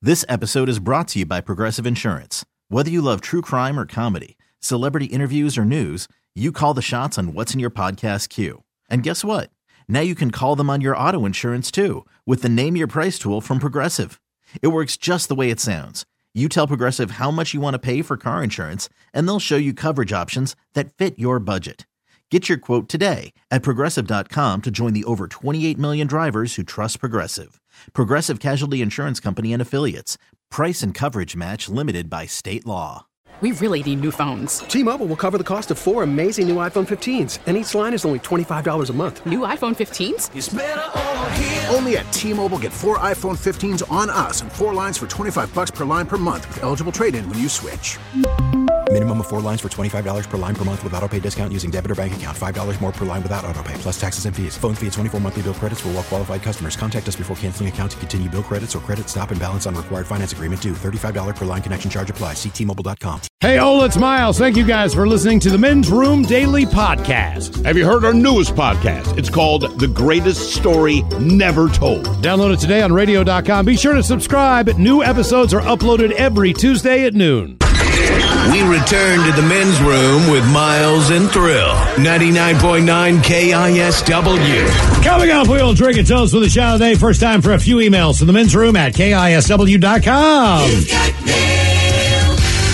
This episode is brought to you by Progressive Insurance. Whether you love true crime or comedy, celebrity interviews or news, you call the shots on what's in your podcast queue. And guess what? Now you can call them on your auto insurance too with the Name Your Price tool from Progressive. It works just the way it sounds. You tell Progressive how much you want to pay for car insurance, and they'll show you coverage options that fit your budget. Get your quote today at Progressive.com to join the over 28 million drivers who trust Progressive. Progressive Casualty Insurance Company and Affiliates. Price and coverage match limited by state law. We really need new phones. T-Mobile will cover the cost of 4 amazing new iPhone 15s, and each line is only $25 a month. New iPhone 15s? It's better over here. Only at T-Mobile, get 4 iPhone 15s on us and 4 lines for $25 per line per month with eligible trade-in when you switch. Minimum of 4 lines for $25 per line per month with autopay discount using debit or bank account. $5 more per line without autopay, plus taxes and fees. Phone fee at 24 monthly bill credits for well-qualified customers. Contact us before canceling account to continue bill credits or credit stop and balance on required finance agreement due. $35 per line connection charge applies. See T-Mobile.com. Hey, Ola, it's Miles. Thank you guys for listening to the Men's Room Daily Podcast. Have you heard our newest podcast? It's called The Greatest Story Never Told. Download it today on radio.com. Be sure to subscribe. New episodes are uploaded every Tuesday at noon. We return to the men's room with Miles and Thrill. 99.9 KISW. Coming up, we'll drink and toast with a shout of the day. First time for a few emails to the men's room at KISW.com. You've got mail.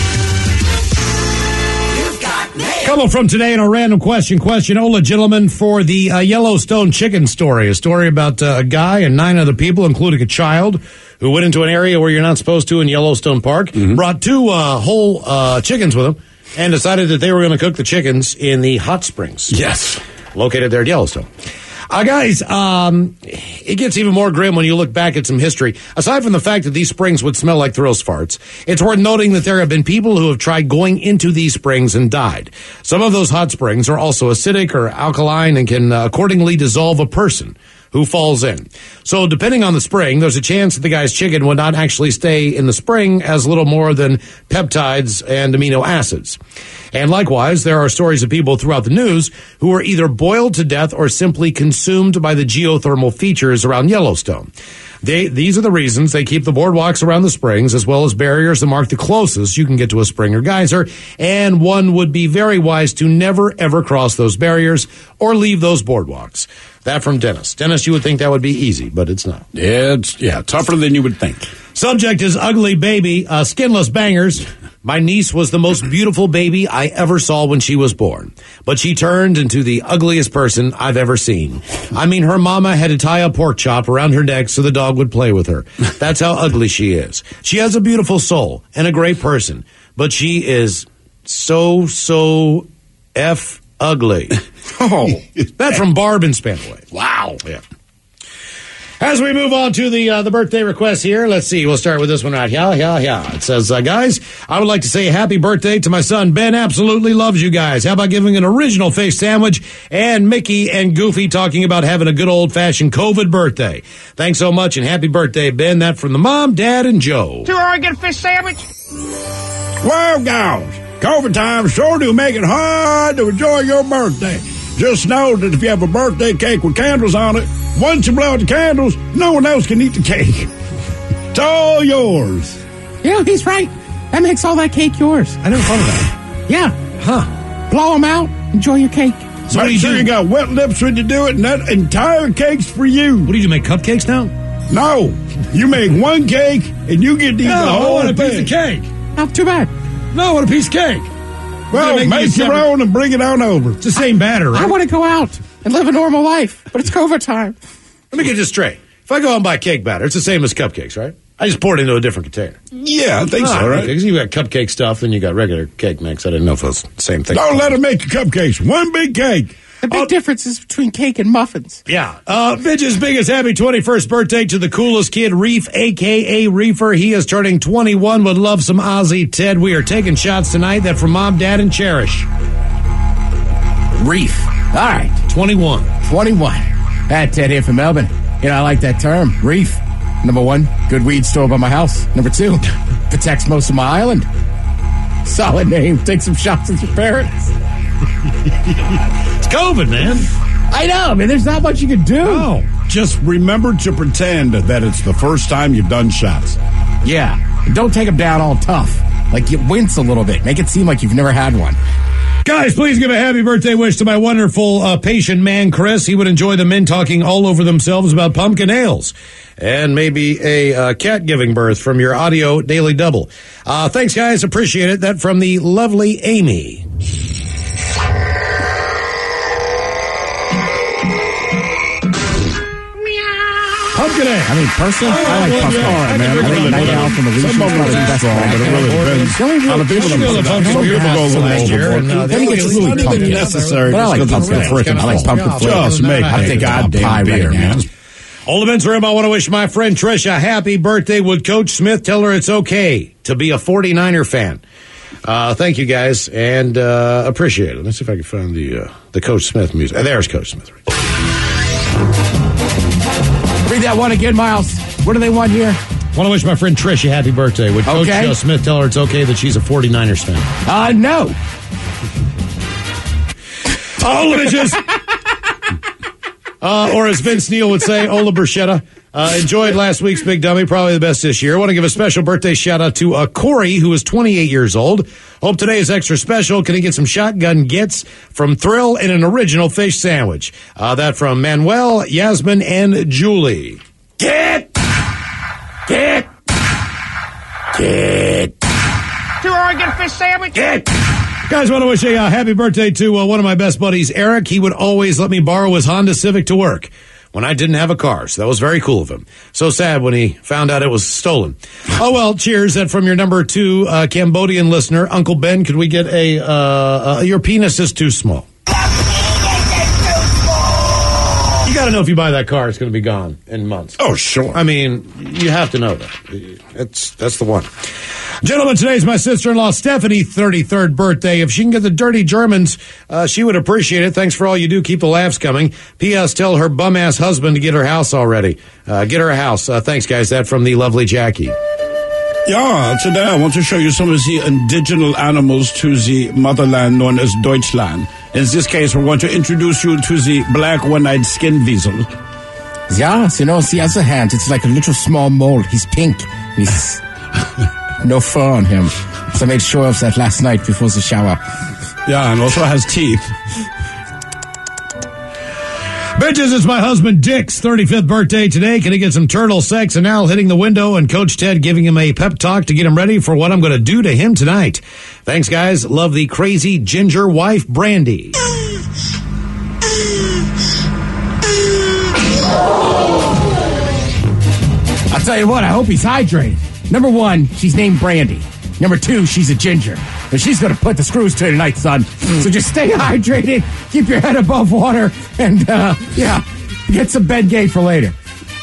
You've got mail. Couple from today in a random question. Ola, gentlemen, for the Yellowstone chicken story. A story about a guy and 9 other people, including a child, who went into an area where you're not supposed to in Yellowstone Park, brought 2 whole chickens with them, and decided that they were going to cook the chickens in the hot springs. Yes. Located there at Yellowstone. Guys, it gets even more grim when you look back at some history. Aside from the fact that these springs would smell like Thrill's farts, it's worth noting that there have been people who have tried going into these springs and died. Some of those hot springs are also acidic or alkaline and can accordingly dissolve a person who falls in. So depending on the spring, there's a chance that the guy's chicken would not actually stay in the spring as little more than peptides and amino acids. And likewise, there are stories of people throughout the news who were either boiled to death or simply consumed by the geothermal features around Yellowstone. These are the reasons they keep the boardwalks around the springs, as well as barriers that mark the closest you can get to a spring or geyser, and one would be very wise to never, ever cross those barriers or leave those boardwalks. That from Dennis. Dennis, you would think that would be easy, but it's not. It's tougher than you would think. Subject is ugly baby, skinless bangers. My niece was the most beautiful baby I ever saw when she was born, but she turned into the ugliest person I've ever seen. I mean, her mama had to tie a pork chop around her neck so the dog would play with her. That's how ugly she is. She has a beautiful soul and a great person, but she is so F ugly. Oh, that's from Barb in Spanaway. Wow. Yeah. As we move on to the birthday request here, let's see. We'll start with this one right here. It says, guys, I would like to say happy birthday to my son. Ben absolutely loves you guys. How about giving an original fish sandwich and Mickey and Goofy talking about having a good old-fashioned COVID birthday. Thanks so much and happy birthday, Ben. That from the mom, dad, and Joe. Do I get a fish sandwich? Well, guys, COVID time sure do make it hard to enjoy your birthday. Just know that if you have a birthday cake with candles on it, once you blow out the candles, no one else can eat the cake. It's all yours. Yeah, he's right. That makes all that cake yours. I never thought of that. Yeah. Huh. Blow them out. Enjoy your cake. So what do Make sure you got wet lips when you do it, and that entire cake's for you. What do you do, make cupcakes now? No, you make one cake, and you get to eat the whole I want a piece thing. of cake. Not too bad. No, I want a piece of cake. Well, make your own and bring it on over. It's the same batter, right? I want to go out and live a normal life, but it's COVID time. Let me get this straight. If I go out and buy cake batter, it's the same as cupcakes, right? I just pour it into a different container. Yeah, I think so, right? Because you got cupcake stuff, then you got regular cake mix. I didn't know if it was the same thing. Don't let them make your cupcakes. One big cake. The big difference is between cake and muffins. Yeah. Bitch's biggest happy 21st birthday to the coolest kid, Reef, a.k.a. Reefer. He is turning 21. Would love some Ozzy Ted. We are taking shots tonight. That from Mom, Dad, and Cherish. Reef. All right. 21. 21. Ted here from Melbourne. You know, I like that term. Reef. Number 1, good weed store by my house. Number 2, protects most of my island. Solid name. Take some shots with your parents. It's COVID, man. I know, man. There's not much you can do. No. Just remember to pretend that it's the first time you've done shots. Yeah. Don't take them down all tough. Like, you wince a little bit. Make it seem like you've never had one. Guys, please give a happy birthday wish to my wonderful patient man, Chris. He would enjoy the men talking all over themselves about pumpkin ales. And maybe a cat giving birth from your audio daily double. Thanks, guys. Appreciate it. That from the lovely Amy. Pumpkin ale. I mean, personally, I like pumpkin. All right, man. I think Night Owl from Elysium is probably the best one. But it really depends on the people that some people go a little overboard. I think it's really pumpkin. Necessary. But I like pumpkin freaking. I like pumpkin flavor. Just make a goddamn beer, man. All events are in. I want to wish my friend Trish a happy birthday. Would Coach Smith tell her it's okay to be a 49er fan? Thank you, guys, and appreciate it. Let's see if I can find the Coach Smith music. There's Coach Smith. Read that one again, Miles. What do they want here? Want to wish my friend Trish a happy birthday. Would Coach Smith tell her it's okay that she's a 49ers fan? No. All bitches. Or as Vince Neil would say, Ola Bruschetta. Enjoyed last week's Big Dummy, probably the best this year. I want to give a special birthday shout out to Corey, who is 28 years old. Hope today is extra special. Can he get some shotgun gets from Thrill and an original fish sandwich? That from Manuel, Yasmin, and Julie. Get! 2 Oregon fish sandwich. Get! Guys, want to wish a happy birthday to one of my best buddies, Eric. He would always let me borrow his Honda Civic to work when I didn't have a car, so that was very cool of him. So sad when he found out it was stolen. Oh, well, cheers. That from your number 2 Cambodian listener, Uncle Ben. Could we get your penis is too small? You got to know if you buy that car, it's going to be gone in months. Oh, sure. I mean, you have to know that. That's the one. Gentlemen, today's my sister-in-law, Stephanie's 33rd birthday. If she can get the dirty Germans, she would appreciate it. Thanks for all you do. Keep the laughs coming. P.S. Tell her bum-ass husband to get her house already. Get her a house. Thanks, guys. That from the lovely Jackie. Yeah, today I want to show you some of the indigenous animals to the motherland known as Deutschland. In this case, we're going to introduce you to the black one-eyed skin weasel. Yeah, you know, on the other hand, it's like a little small mole. He's pink. He's no fur on him. So I made sure of that last night before the shower. Yeah, and also has teeth. Bitches, it's my husband Dick's 35th birthday today. Can he get some turtle sex? And Al hitting the window and Coach Ted giving him a pep talk to get him ready for what I'm going to do to him tonight. Thanks, guys. Love the crazy ginger wife, Brandy. I'll tell you what, I hope he's hydrated. Number 1, she's named Brandy. Number 2, she's a ginger. And she's going to put the screws to tonight, son. So just stay hydrated, keep your head above water, and, get some Bengay for later.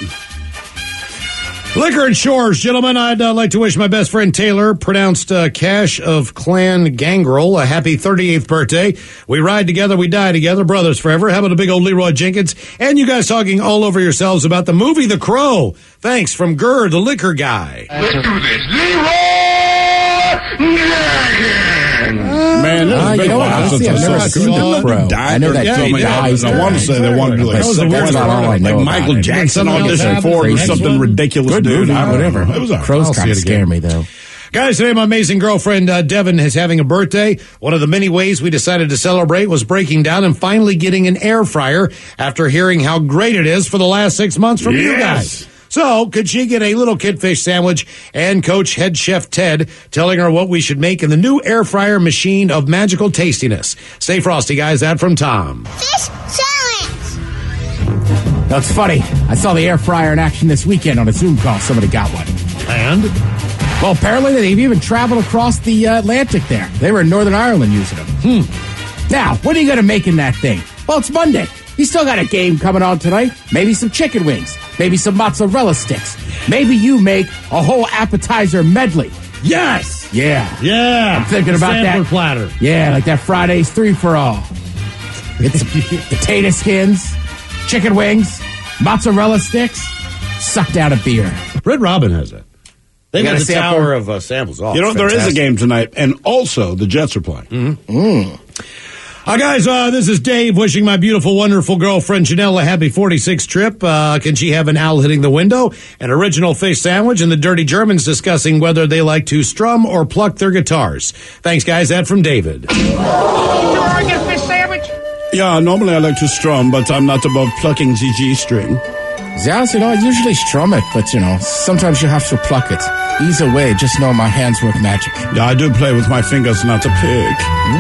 Liquor and Shores, gentlemen, I'd like to wish my best friend Taylor, pronounced Cash of Clan Gangrel, a happy 38th birthday. We ride together, we die together, brothers forever. How about a big old Leroy Jenkins? And you guys talking all over yourselves about the movie The Crow. Thanks from Gurr, the liquor guy. Let's do this. Leroy Man, this has been a while since I saw The Crow. I know that Jake dies. I want to say they wanted to do like Michael Jackson audition for something ridiculous. Good dude. movie, whatever. It was Crows kind of scare me, though. Guys, today my amazing girlfriend Devin is having a birthday. One of the many ways we decided to celebrate was breaking down and finally getting an air fryer after hearing how great it is for the last 6 months from you guys. So, could she get a little kidfish sandwich and Coach Head Chef Ted telling her what we should make in the new air fryer machine of magical tastiness? Stay frosty, guys. That from Tom. Fish challenge. That's funny. I saw the air fryer in action this weekend on a Zoom call. Somebody got one. And? Well, apparently they've even traveled across the Atlantic there. They were in Northern Ireland using them. Now, what are you going to make in that thing? Well, it's Monday. You still got a game coming on tonight. Maybe some chicken wings. Maybe some mozzarella sticks. Maybe you make a whole appetizer medley. Yes! Yeah. Yeah. I'm thinking about Stanford that. platter. Yeah, like that Friday's 3-for-all. It's potato skins, chicken wings, mozzarella sticks, suck down a beer. Red Robin has that. They got got a the sample? tower of samples. Oh, You know, there is a fantastic. game tonight, and also the Jets are playing. Guys, this is Dave wishing my beautiful, wonderful girlfriend Janelle a happy 46th trip. Can she have an owl hitting the window, an original fish sandwich, and the Dirty Germans discussing whether they like to strum or pluck their guitars. Thanks, guys. That from David. 2 Oregon fish sandwich. Yeah, normally I like to strum, but I'm not above plucking the G string. Yes, I usually strum it, but, sometimes you have to pluck it. Either way, just know my hands work magic. Yeah, I do play with my fingers, not a pig.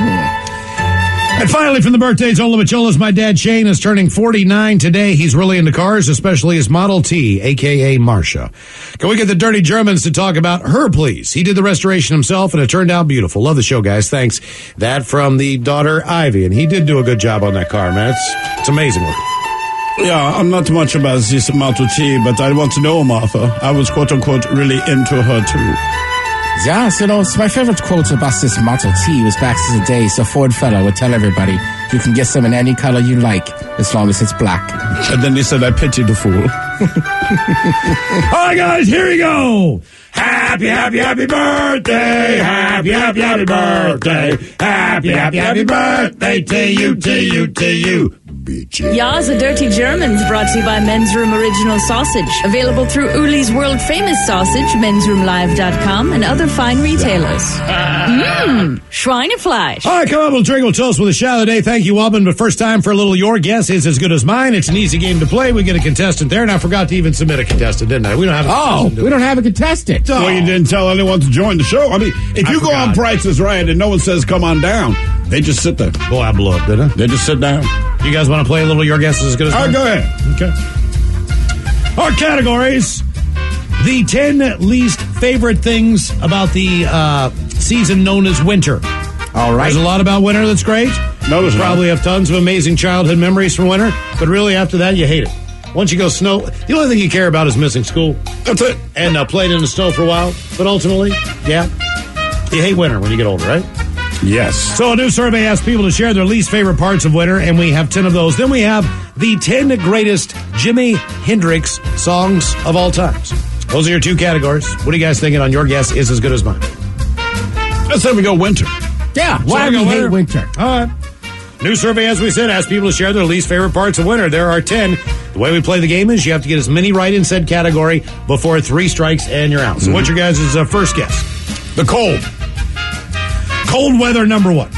And finally, from the birthdays, Ola Macholas, my dad Shane is turning 49 today. He's really into cars, especially his Model T, a.k.a. Marsha. Can we get the Dirty Germans to talk about her, please? He did the restoration himself, and it turned out beautiful. Love the show, guys. Thanks. That from the daughter, Ivy, and he did do a good job on that car, man. It's amazing looking. Yeah, I'm not much about this Model T, but I want to know, Martha. I was, quote-unquote, really into her, too. Yes, my favorite quote about this Model T was back in the days the Ford fella would tell everybody, you can get some in any color you like, as long as it's black. And then he said, I pity the fool. All right, guys, here we go. Happy, happy, happy birthday. Happy, happy, happy birthday. Happy, happy, happy birthday to you, to you, to you. Ya's the Dirty Germans, brought to you by Men's Room Original Sausage. Available through Uli's World Famous Sausage, mensroomlive.com, and other fine retailers. Schweinefleisch. All right, come on, we'll drink, we'll toast with a shout of the day. Thank you, Wobbin. But first time for a little Your Guess Is As Good As Mine. It's an easy game to play. We get a contestant there, and I forgot to even submit a contestant, didn't I? We don't have a contestant. We don't have a contestant. Well, you didn't tell anyone to join the show. I mean, if you go on Price is Right and no one says come on down, they just sit there. Boy, I blew up, didn't I? They just sit down. You guys want to play a little Your Guess Is As Good As Mine? All right, go ahead. Okay. Our categories. The 10 least favorite things about the season known as winter. All right. There's a lot about winter that's great. No, there's probably have tons of amazing childhood memories from winter, but really after that, you hate it. Once you go snow, the only thing you care about is missing school. That's it. And playing in the snow for a while. But ultimately, yeah, you hate winter when you get older, right? Yes. So a new survey asked people to share their least favorite parts of winter, and we have 10 of those. Then we have the 10 greatest Jimi Hendrix songs of all times. Those are your 2 categories. What are you guys thinking on Your Guess Is As Good As Mine? Let's say we go winter. Yeah, why do we hate winter? All right. New survey, as we said, asked people to share their least favorite parts of winter. There are 10. The way we play the game is you have to get as many right in said category before 3 strikes and you're out. So what's your guys' first guess? The cold. Cold weather, number 1.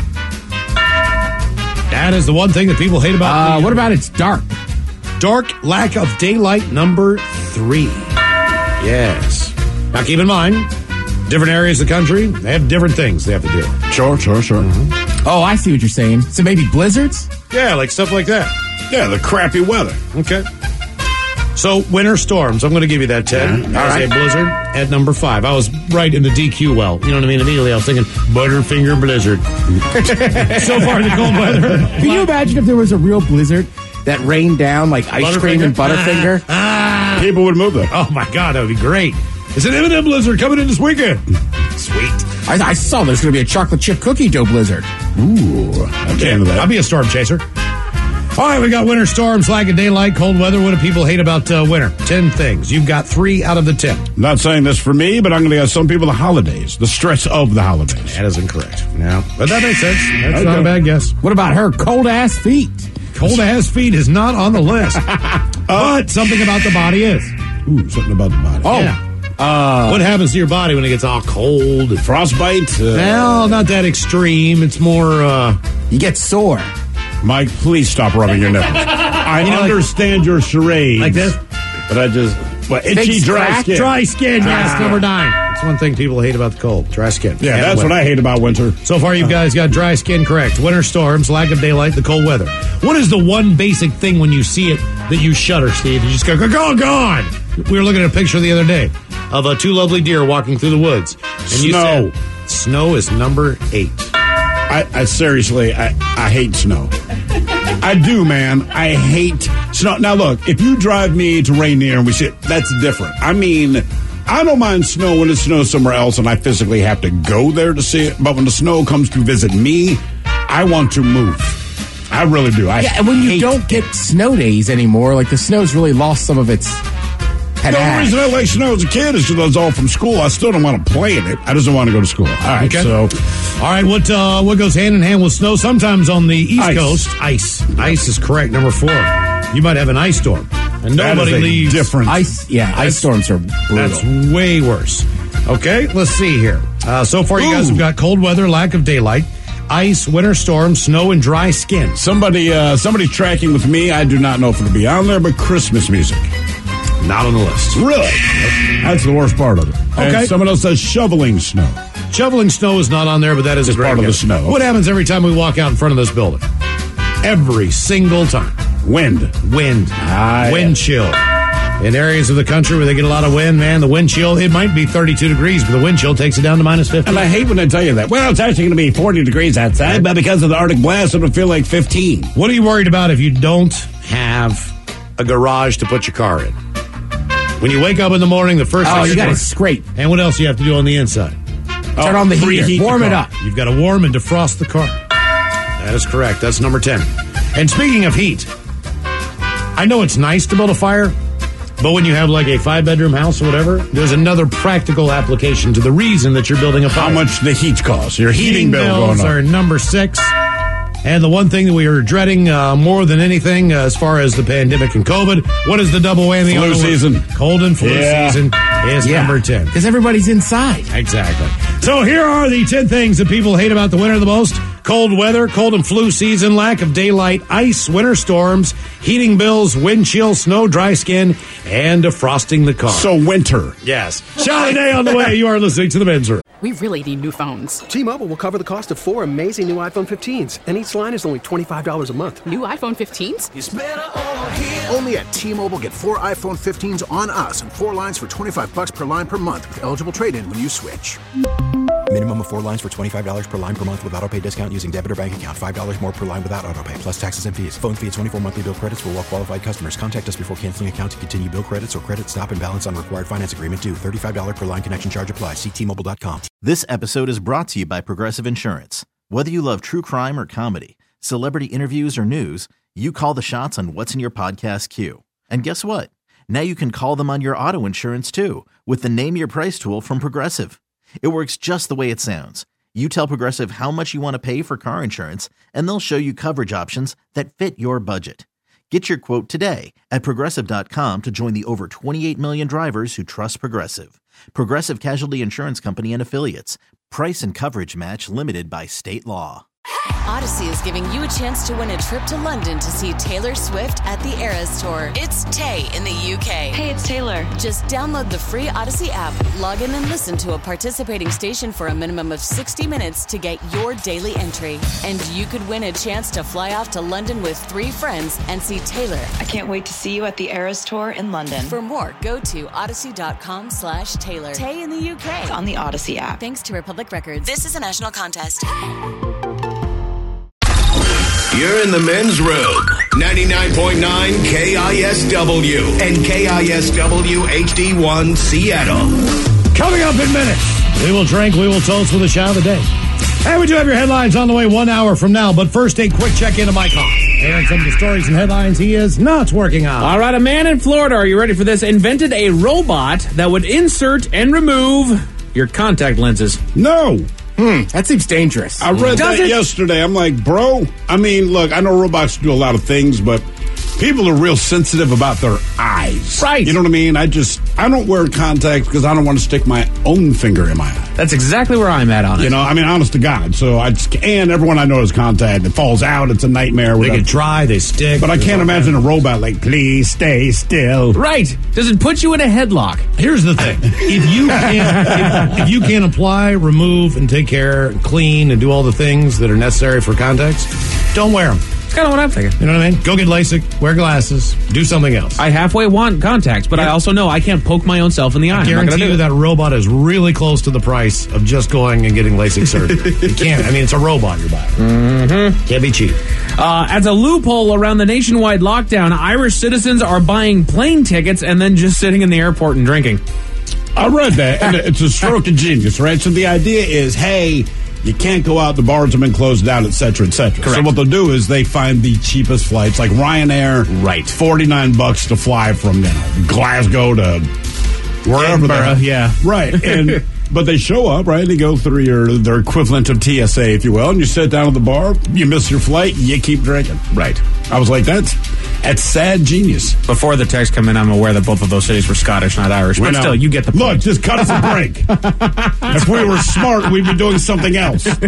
That is the one thing that people hate about what about it's dark? Dark, lack of daylight, number 3. Yes. Now keep in mind, different areas of the country, they have different things they have to do. Sure. Oh, I see what you're saying. So maybe blizzards? Yeah, like stuff like that. Yeah, the crappy weather. Okay. So, winter storms. I'm going to give you that, Ted. Yeah, As a blizzard at number 5. I was right in the DQ well. You know what I mean? Immediately I was thinking, Butterfinger blizzard. So far, the cold weather. Can you imagine if there was a real blizzard that rained down like ice cream and Butterfinger? People would move there. Oh, my God. That would be great. It's an M&M blizzard coming in this weekend. Sweet. I saw there's going to be a chocolate chip cookie dough blizzard. Ooh. I'm into that. I'll be a storm chaser. All right, we got winter storms, lack of daylight, cold weather. What do people hate about winter? 10 things. You've got 3 out of the 10. Not saying this for me, but I'm going to guess some people the holidays, the stress of the holidays. That is incorrect. No, but that makes sense. That's not a bad guess. What about her cold-ass feet? Cold-ass feet is not on the list. But something about the body is. Ooh, something about the body. Oh. Yeah. What happens to your body when it gets all cold? Frostbite? Well, not that extreme. It's more... You get sore. Mike, please stop rubbing your nipples. I understand your charade. Like this? But I just... Well, itchy, dry skin. Dry skin, yes, number 9. That's one thing people hate about the cold. Dry skin. Yeah, and that's what I hate about winter. So far, you guys got dry skin correct. Winter storms, lack of daylight, the cold weather. What is the one basic thing when you see it that you shudder, Steve? You just go, God! We were looking at a picture the other day of 2 lovely deer walking through the woods. And Snow. You said snow is number 8. I seriously, I hate snow. I do, man. I hate snow. Now, look, if you drive me to Rainier and we see it, that's different. I mean, I don't mind snow when it snows somewhere else and I physically have to go there to see it. But when the snow comes to visit me, I want to move. I really do. And when you don't get snow days anymore, like the snow's really lost some of its The only reason I like snow as a kid is because I was all from school. I still don't want to play in it. I just don't want to go to school. All right, Okay. so All right, what goes hand in hand with snow? Sometimes on the East Coast, ice. Ice is correct. Number 4. You might have an ice storm, and nobody leaves. Different Ice storms are brutal. That's way worse. Okay, let's see here. So far, you guys have got cold weather, lack of daylight, ice, winter storms, snow, and dry skin. Somebody tracking with me. I do not know if it'll be on there, but Christmas music. Not on the list. Really? That's the worst part of it. Okay. And someone else says shoveling snow. Shoveling snow is not on there, but that is a great part of the guess. snow. What happens every time we walk out in front of this building? Every single time. Wind. Wind yeah. chill. In areas of the country where they get a lot of wind, man, the wind chill, it might be 32 degrees, but the wind chill takes it down to minus 50. And I hate when they tell you that. Well, it's actually going to be 40 degrees outside, but because of the Arctic blast, it'll feel like 15. What are you worried about if you don't have a garage to put your car in? When you wake up in the morning, the first thing you got to scrape. And what else do you have to do on the inside? Turn on the heater. Warm it up. You've got to warm and defrost the car. That is correct. That's number 10. And speaking of heat, I know it's nice to build a fire, but when you have like a 5-bedroom house or whatever, there's another practical application to the reason that you're building a fire. How much the heat costs? Your heating bill going bills up. are number 6. And the one thing that we are dreading more than anything as far as the pandemic and COVID, what is the double whammy? Flu season. Cold and flu season is number 10. Because everybody's inside. Exactly. So here are the 10 things that people hate about the winter the most. Cold weather, cold and flu season, lack of daylight, ice, winter storms, heating bills, wind chill, snow, dry skin, and defrosting the car. So winter. Yes. Shally Day on the way. You are listening to The Men's Room. We really need new phones. T-Mobile will cover the cost of 4 amazing new iPhone 15s, and each line is only $25 a month. New iPhone 15s? It's better over here. Only at T-Mobile, get 4 iPhone 15s on us and 4 lines for $25 per line per month with eligible trade-in when you switch. Minimum of 4 lines for $25 per line per month with autopay discount using debit or bank account. $5 more per line without autopay, plus taxes and fees. Phone fee at 24 monthly bill credits for well-qualified customers. Contact us before canceling account to continue bill credits or credit stop and balance on required finance agreement due. $35 per line connection charge applies. See T-Mobile.com. This episode is brought to you by Progressive Insurance. Whether you love true crime or comedy, celebrity interviews or news, you call the shots on what's in your podcast queue. And guess what? Now you can call them on your auto insurance too with the Name Your Price tool from Progressive. It works just the way it sounds. You tell Progressive how much you want to pay for car insurance, and they'll show you coverage options that fit your budget. Get your quote today at Progressive.com to join the over 28 million drivers who trust Progressive. Progressive Casualty Insurance Company and Affiliates. Price and coverage match limited by state law. Odyssey is giving you a chance to win a trip to London to see Taylor Swift at the Eras Tour. It's Tay in the UK. Hey, it's Taylor. Just download the free Odyssey app, log in and listen to a participating station for a minimum of 60 minutes to get your daily entry. And you could win a chance to fly off to London with 3 friends and see Taylor. I can't wait to see you at the Eras Tour in London. For more, go to odyssey.com/Taylor. Tay in the UK. It's on the Odyssey app. Thanks to Republic Records. This is a national contest. You're in the men's room. 99.9 KISW and KISW HD1 Seattle. Coming up in minutes, we will drink, we will toast with a shot of the day. And we do have your headlines on the way 1 hour from now. But first, a quick check-in to Mike Hawk. And some of the stories and headlines he is not working on. All right, a man in Florida, are you ready for this? Invented a robot that would insert and remove your contact lenses. No. That seems dangerous. I read that yesterday. I'm like, bro, I mean, look, I know robots do a lot of things, but people are real sensitive about their eyes. Right. You know what I mean? I don't wear contacts because I don't want to stick my own finger in my eye. That's exactly where I'm at on it. You know, I mean, honest to God. So and everyone I know has contact. It falls out. It's a nightmare. They get dry. They stick. But I can't imagine a robot like, please stay still. Right. Does it put you in a headlock? Here's the thing. If you can't apply, remove, and take care, and clean, and do all the things that are necessary for contacts, don't wear them. That's kind of what I'm thinking. You know what I mean? Go get LASIK, wear glasses, do something else. I halfway want contacts, but I also know I can't poke my own self in the eye. I guarantee you that robot is really close to the price of just going and getting LASIK surgery. You can't. I mean, it's a robot you're buying. Mm-hmm. Can't be cheap. As a loophole around the nationwide lockdown, Irish citizens are buying plane tickets and then just sitting in the airport and drinking. I read that, and it's a stroke of genius, right? So the idea is, hey, you can't go out. The bars have been closed down, et cetera, et cetera. Correct. So what they'll do is they find the cheapest flights, like Ryanair. Right. $49 to fly from Glasgow to wherever. Yeah. Right. And but they show up, right? They go through their equivalent of TSA, if you will, and you sit down at the bar. You miss your flight, you keep drinking. Right. I was like, that's sad genius. Before the text come in, I'm aware that both of those cities were Scottish, not Irish. But still, you get the point. Look, just cut us a break. If we were smart, we'd be doing something else. I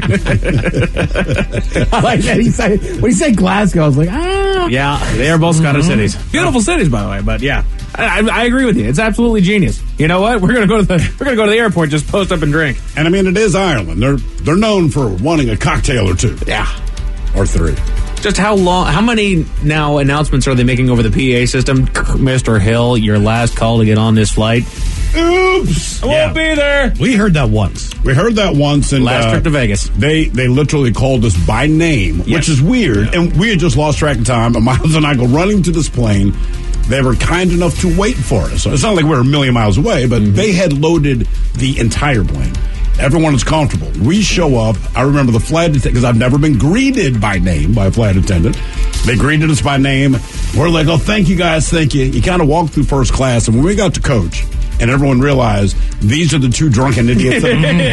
like that. When he said Glasgow, I was like, ah. Yeah, they are both Scottish cities. Beautiful cities, by the way. But yeah, I agree with you. It's absolutely genius. You know what? We're gonna go to the airport. Just post up and drink. And I mean, it is Ireland. They're known for wanting a cocktail or two. Yeah, or three. Just how many now announcements are they making over the PA system? Mr. Hill, your last call to get on this flight. Oops! I won't be there. We heard that once. And last trip to Vegas. They literally called us by name, which is weird. And we had just lost track of time. And Miles and I go running to this plane. They were kind enough to wait for us. So it's not like we were a million miles away, but they had loaded the entire plane. Everyone is comfortable. We show up. I remember the flight attendant, because I've never been greeted by name by a flight attendant. They greeted us by name. We're like, oh, thank you, guys. Thank you. You kind of walked through first class. And when we got to coach, and everyone realized these are the two drunken idiots.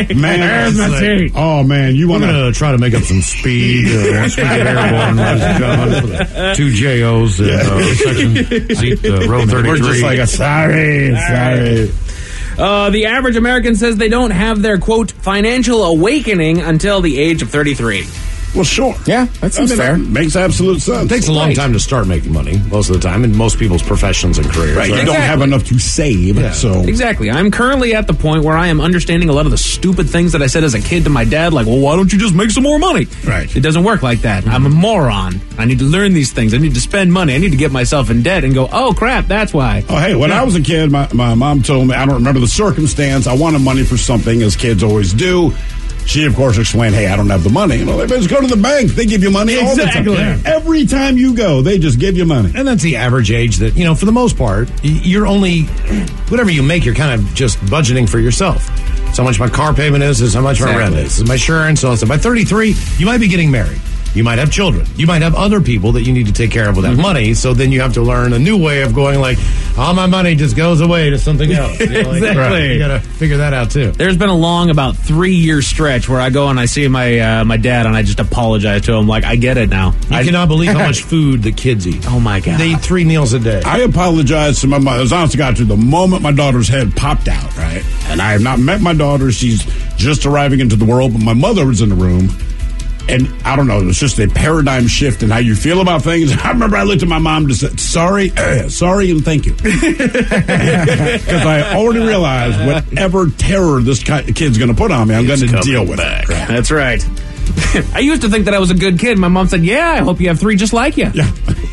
Oh, man. You want to try to make up some speed once we get airborne, ladies and gentlemen. Two JOs in section seat row 33. We're just like, sorry. The average American says they don't have their, quote, financial awakening until the age of 33. Well, sure. Yeah, that seems fair. That makes absolute sense. It takes a long time to start making money, most of the time, in most people's professions and careers. Right. You don't have enough to save, so... Exactly. I'm currently at the point where I am understanding a lot of the stupid things that I said as a kid to my dad, like, well, why don't you just make some more money? Right. It doesn't work like that. I'm a moron. I need to learn these things. I need to spend money. I need to get myself in debt and go, oh, crap, that's why. Oh, hey, when I was a kid, my mom told me, I don't remember the circumstance, I wanted money for something, as kids always do. She, of course, explained, hey, I don't have the money. You know, they just go to the bank. They give you money all the time. Every time you go, they just give you money. And that's the average age that, for the most part, you're only, whatever you make, you're kind of just budgeting for yourself. So how much my car payment is how much my rent is my insurance. So by 33, you might be getting married. You might have children. You might have other people that you need to take care of with that money. So then you have to learn a new way of going, like, all my money just goes away to something else. Exactly. You got to figure that out, too. There's been a long, about 3-year stretch where I go and I see my my dad and I just apologize to him. Like, I get it now. I cannot believe how much food the kids eat. Oh, my God. They eat 3 meals a day. I apologize to my mother. As honest to God, the moment my daughter's head popped out, right? And I have not met my daughter. She's just arriving into the world, but my mother was in the room. And I don't know, it was just a paradigm shift in how you feel about things. I remember I looked at my mom and said, sorry, and thank you. Because I already realized whatever terror this kid's going to put on me, I'm going to deal with it. That's right. I used to think that I was a good kid. My mom said, yeah, I hope you have 3 just like you. Yeah.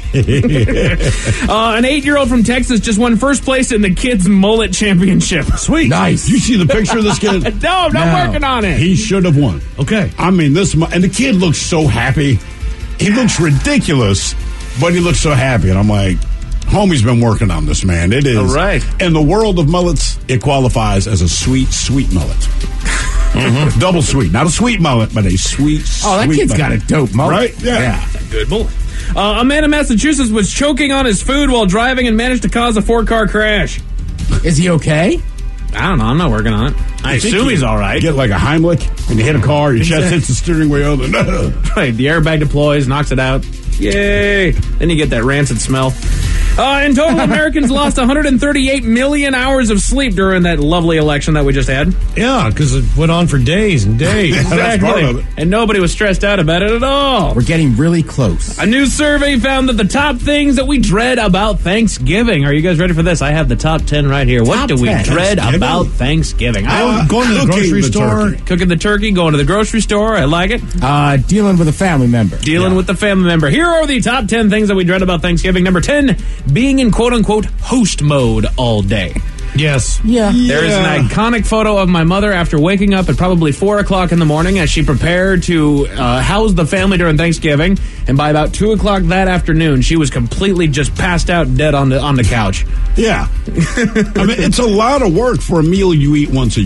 An 8-year-old from Texas just won first place in the kids' mullet championship. Sweet. Nice. You see the picture of this kid? No, I'm not working on it. He should have won. Okay. I mean, and the kid looks so happy. He looks ridiculous, but he looks so happy. And I'm like, homie's been working on this, man. It is. All right. In the world of mullets, it qualifies as a sweet, sweet mullet. Double sweet. Not a sweet mullet, but a sweet, Oh, that sweet kid's mullet. got a dope mullet. Right? Yeah. That's a good mullet. A man in Massachusetts was choking on his food while driving and managed to cause a 4-car crash. Is he okay? I don't know. I'm not working on it. I assume he's all right. You get like a Heimlich, and you hit a car, your chest hits the steering wheel. Right. The airbag deploys, knocks it out. Yay. Then you get that rancid smell. In total, Americans lost 138 million hours of sleep during that lovely election that we just had. Yeah, because it went on for days and days. Exactly. That's part of it. And nobody was stressed out about it at all. We're getting really close. A new survey found that the top things that we dread about Thanksgiving. Are you guys ready for this? I have the top 10 right here. What do we dread about Thanksgiving? Going to the grocery store. Cooking the turkey, going to the grocery store. I like it. Dealing with a family member. Dealing with the family member. Here are the top 10 things that we dread about Thanksgiving. Number 10, being in quote-unquote host mode all day. Yes. Yeah. There is an iconic photo of my mother after waking up at probably 4 o'clock in the morning as she prepared to house the family during Thanksgiving. And by about 2 o'clock that afternoon, she was completely just passed out dead on the couch. Yeah. I mean, it's a lot of work for a meal you eat once a year.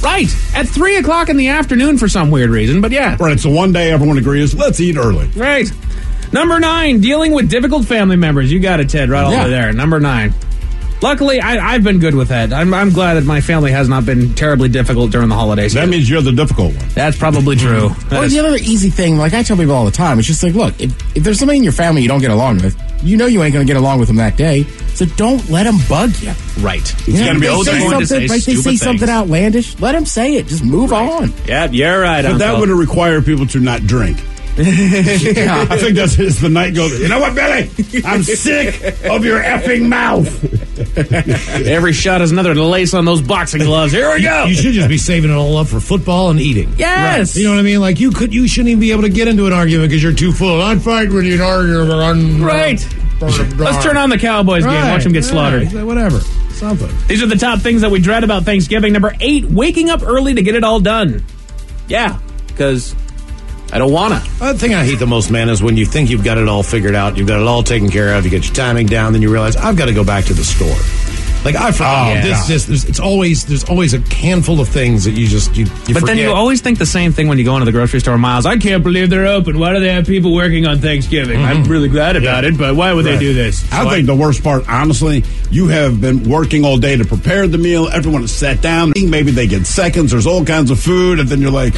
Right. At 3 o'clock in the afternoon for some weird reason, but yeah. Right, so one day everyone agrees, let's eat early. Right. Number 9, dealing with difficult family members. You got it, Ted, right over there. Number 9. Luckily, I've been good with that. I'm glad that my family has not been terribly difficult during the holidays. That means you're the difficult one. That's probably true. Or the other easy thing, like I tell people all the time, it's just like, look, if there's somebody in your family you don't get along with, you know you ain't going to get along with them that day, so don't let them bug you. Right. It's going to be they say something outlandish, let them say it. Just move on. Yep, you're right, But that would require people to not drink. Yeah. I think that's the night goes, you know what, Billy? I'm sick of your effing mouth. Every shot is another lace on those boxing gloves. Here we go. You should just be saving it all up for football and eating. Yes. Right. You know what I mean? Like you shouldn't even be able to get into an argument because you're too full. I'm fighting with you and arguing. Right. Let's turn on the Cowboys game. Watch them get slaughtered. Whatever. Something. These are the top things that we dread about Thanksgiving. Number 8, waking up early to get it all done. Yeah, because I don't want to. The thing I hate the most, man, is when you think you've got it all figured out, you've got it all taken care of, you get your timing down, then you realize, I've got to go back to the store. Like, I forgot there's always a handful of things that you But forget. then you always think the same thing when you go into the grocery store, Miles. I can't believe they're open. Why do they have people working on Thanksgiving? I'm really glad about it, but why would they do this? I think the worst part, honestly, you have been working all day to prepare the meal. Everyone has sat down. Maybe they get seconds. There's all kinds of food, and then you're like,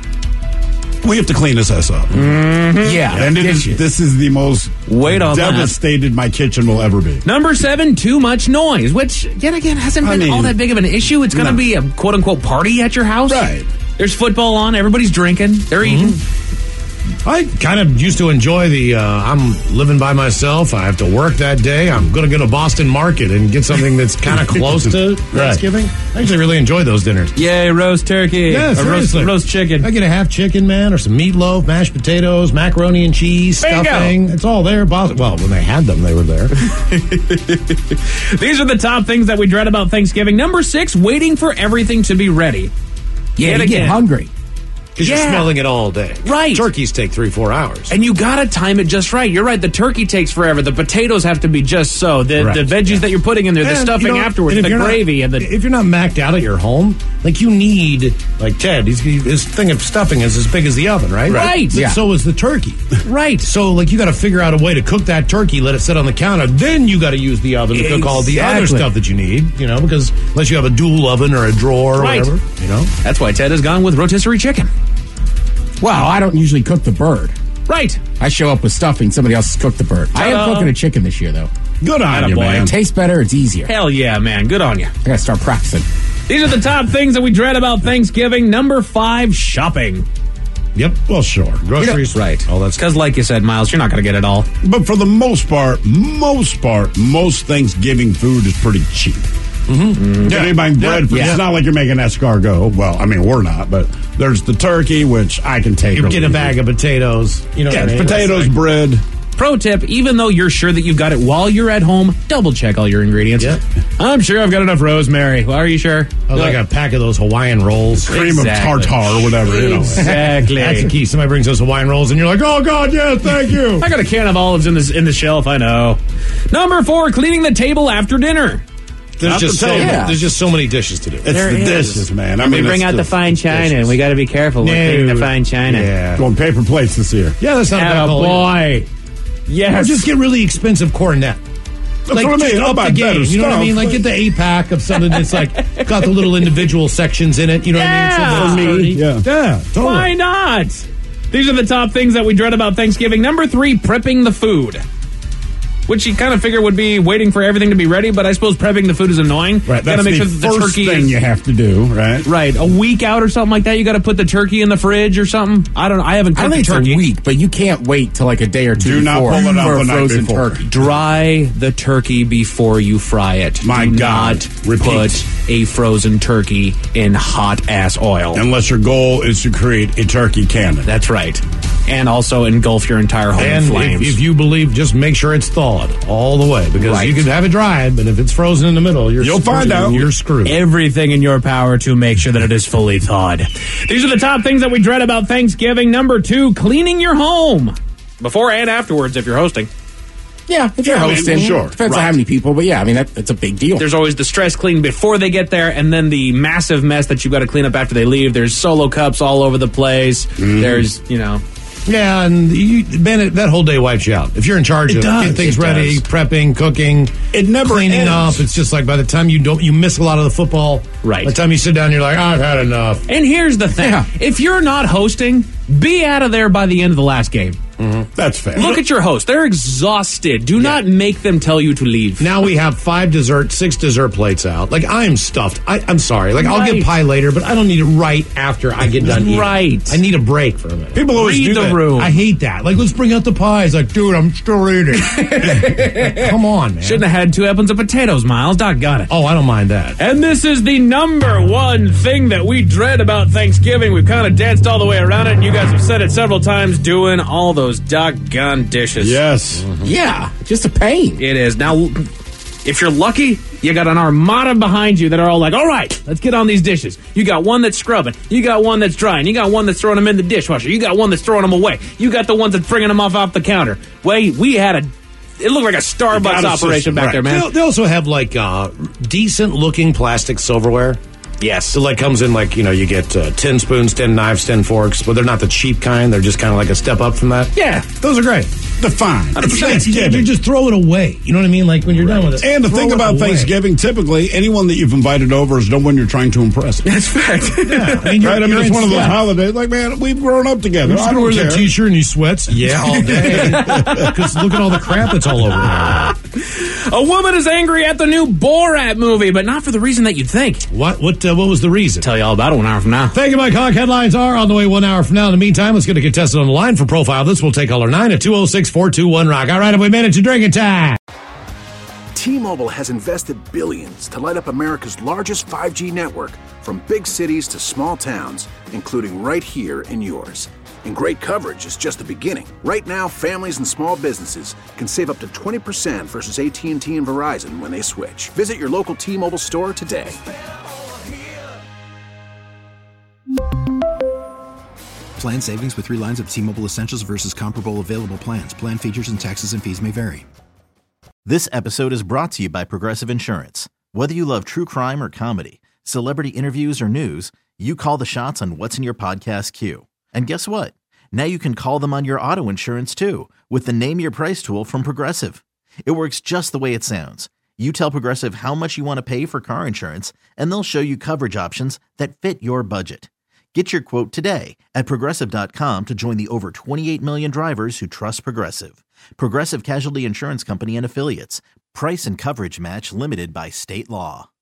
we have to clean this ass up. Mm-hmm. Yeah. And this is the most devastated my kitchen will ever be. Number 7, too much noise, which, yet again, hasn't been all that big of an issue. It's going to be a quote-unquote party at your house. Right. There's football on. Everybody's drinking. They're eating. I kind of used to enjoy I'm living by myself. I have to work that day. I'm going to go to Boston Market and get something that's kind of close to Thanksgiving. I actually really enjoy those dinners. Yay, roast turkey. Yeah, seriously. Roast chicken. I get a half chicken, man, or some meatloaf, mashed potatoes, macaroni and cheese, Bingo. stuffing. It's all there. Well, when they had them, they were there. These are the top things that we dread about Thanksgiving. Number 6, waiting for everything to be ready. Yeah, you get hungry. Because you're smelling it all day. Right. Turkeys take 3-4 hours. And you got to time it just right. You're right. The turkey takes forever. The potatoes have to be just so. The veggies that you're putting in there, the stuffing afterwards, the gravy. If you're not macked out at your home, like you need, like Ted, his thing of stuffing is as big as the oven, right? Right. Yeah. So is the turkey. Right. So, like, you got to figure out a way to cook that turkey, let it sit on the counter. Then you got to use the oven to cook all the other stuff that you need, because unless you have a dual oven or a drawer or whatever, That's why Ted has gone with rotisserie chicken. Well, I don't usually cook the bird. Right. I show up with stuffing. Somebody else has cooked the bird. I am cooking a chicken this year, though. Good on you, man. It tastes better. It's easier. Hell yeah, man. Good on you. I got to start practicing. These are the top things that we dread about Thanksgiving. Number 5, shopping. Yep. Well, sure. Groceries. Right. All that's because, like you said, Miles, you're not going to get it all. But for the most part, most Thanksgiving food is pretty cheap. Mm-hmm. Yeah. You're buying bread. It's not like you're making escargot. Well, I mean, we're not, but there's the turkey, which I can take. You're getting a bag of potatoes. Potatoes, bread. Pro tip, even though you're sure that you've got it while you're at home, double check all your ingredients. Yep. I'm sure I've got enough rosemary. Well, are you sure? Like a pack of those Hawaiian rolls. Cream of tartar or whatever. Exactly. That's the key. Somebody brings those Hawaiian rolls and you're like, oh, God, yes, thank you. I got a can of olives in the shelf, I know. Number 4, cleaning the table after dinner. There's just so many dishes to do. It's the dishes, man. I mean, we bring out the fine china, and we got to be careful with cleaning the fine china. Yeah. Going paper plates this year. Yeah, that's not a bad call. Boy. Yes. Or just get really expensive cornet. That's what I mean. Up the game. You know what I mean? Like, get the 8-pack of something that's like got the little individual sections in it. You know what I mean? For me. Yeah, totally. Why not? These are the top things that we dread about Thanksgiving. Number 3, prepping the food. Which you kind of figure would be waiting for everything to be ready, but I suppose prepping the food is annoying. Right, that's make the sure that the first turkey thing you have to do, right? Right, a week out or something like that, you got to put the turkey in the fridge or something. I haven't cooked the turkey. It's a week, but you can't wait till like a day or two Do not before pull it out for the a night frozen before. turkey. Dry the turkey before you fry it. My Do God. not Repeat. put a frozen turkey in hot-ass oil. Unless your goal is to create a turkey cannon. That's right. And also engulf your entire home in flames. If you believe, just make sure it's thawed all the way. Because you can have it dried, but if it's frozen in the middle, you'll find out. You're screwed. Everything in your power to make sure that it is fully thawed. These are the top things that we dread about Thanksgiving. Number 2, cleaning your home. Before and afterwards, if you're hosting. Yeah, if you're hosting. Sure. Depends on how many people, but yeah, I mean, that's a big deal. There's always the stress clean before they get there, and then the massive mess that you've got to clean up after they leave. There's solo cups all over the place. There's, Yeah, and that whole day wipes you out. If you're in charge of getting things ready, prepping, cooking, it never cleaning ends. up, it's just like by the time you miss a lot of the football. Right. By the time you sit down, you're like, I've had enough. And here's the thing. Yeah. If you're not hosting, be out of there by the end of the last game. That's fair. Look at your host. They're exhausted. Do not make them tell you to leave. Now we have 6 dessert plates out. Like, I'm stuffed. I'm sorry. Like, I'll get pie later, but I don't need it right after I get done eating. Right. I need a break for a minute. People always Read do the that. room. I hate that. Like, let's bring out the pies. Like, dude, I'm still eating. Like, come on, man. Shouldn't have had 2 weapons of potatoes, Miles. Doggone it. Oh, I don't mind that. And this is the number one thing that we dread about Thanksgiving. We've kind of danced all the way around it, and you guys have said it several times, doing all those doggone dishes. Yes. Yeah, just a pain. It is. Now, if you're lucky, you got an armada behind you that are all like, all right, let's get on these dishes. You got one that's scrubbing. You got one that's drying. You got one that's throwing them in the dishwasher. You got one that's throwing them away. You got the ones that's bringing them off the counter. We had it looked like a Starbucks operation back there, man. They also have, like, decent-looking plastic silverware. Yes. So, like, comes in, like, you get 10 spoons, 10 knives, 10 forks, but they're not the cheap kind. They're just kind of like a step up from that. Yeah. Those are great. The fine. You just throw it away. You know what I mean? Like, when you're done with it. And the throw thing it about away. Thanksgiving, typically, anyone that you've invited over is no one you're trying to impress. That's fact. Yeah. I mean, Right? I mean, it's one of those yeah. holidays. Like, man, we've grown up together. You're just I going to don't wear that care. T-shirt and he sweats? Yeah, all day. Because look at all the crap that's all over there. A woman is angry at the new Borat movie, but not for the reason that you'd think. What was the reason? Tell you all about it 1 hour from now. Thank you, Mike Hawk. Headlines are on the way 1 hour from now. In the meantime, let's get a contestant on the line for Profile This. We'll take caller 9 at 206-421-ROCK. All right, have we made it to drinking time? T-Mobile has invested billions to light up America's largest 5G network, from big cities to small towns, including right here in yours. And great coverage is just the beginning. Right now, families and small businesses can save up to 20% versus AT&T and Verizon when they switch. Visit your local T-Mobile store today. Plan savings with 3 lines of T-Mobile Essentials versus comparable available plans. Plan features and taxes and fees may vary. This episode is brought to you by Progressive Insurance. Whether you love true crime or comedy, celebrity interviews or news, you call the shots on what's in your podcast queue. And guess what? Now you can call them on your auto insurance too, with the Name Your Price tool from Progressive. It works just the way it sounds. You tell Progressive how much you want to pay for car insurance, and they'll show you coverage options that fit your budget. Get your quote today at Progressive.com to join the over 28 million drivers who trust Progressive. Progressive Casualty Insurance Company and Affiliates. Price and coverage match limited by state law.